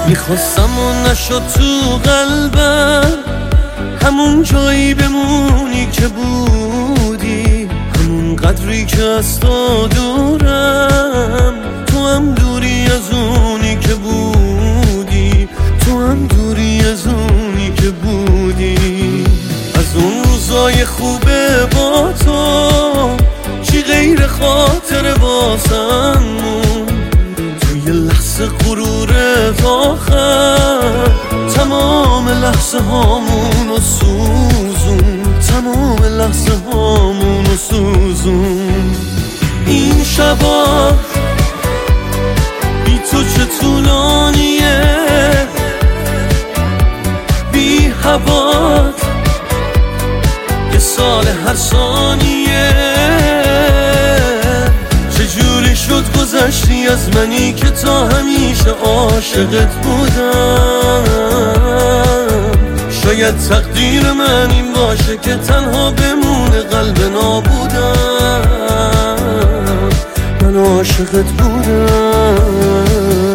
میخواستم و نشد تو قلبم همون جایی بمونی که بودی، همون قدری که از تو دورم، تو هم دوری از اونی که بودی، تو هم دوری از اونی که بودی. از اون روزای خوبه با تو چی غیر خاطر واسم توی لحظه غرورت آخر تمام لحظه هامونو سوزون، تمام لحظه هامونو سوزون. این شبا بی تو چه طولانیه، بی هوات یه سال هر ثانیه. چجوری شد گذشتی از منی که تا همیشه عاشقت بودم؟ شاید تقدیر من این باشه که تنها بمونه قلب نابودم. من عاشقت بودم.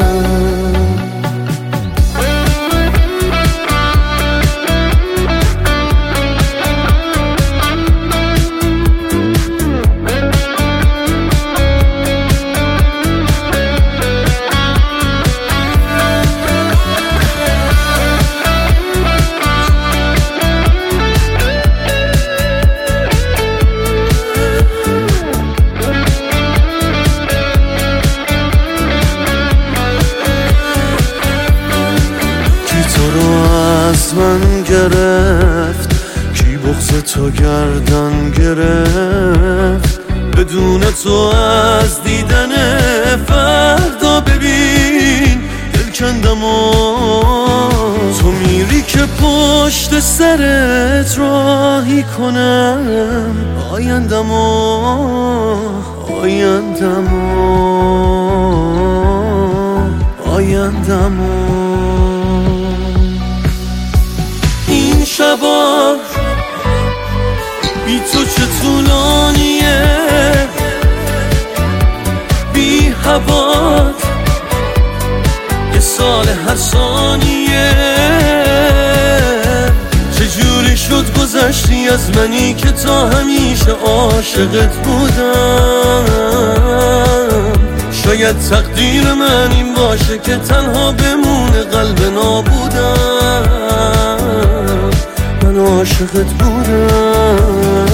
از من گرفت کی بغض تو گردن گرفت، بدون تو از دیدن فردا ببین دل کندم و تو میری که پشت سرت راهی کنم آیندم و آیندم و آیندم و. این شبا بی تو چه طولانیه، بی هوات یه سال هر ثانیه. چجوری شد گذشتی از منی که تا همیشه عاشقت بودم؟ شاید تقدیر من این باشه که تنها بمونه قلب نابودم. من عاشقت بودم.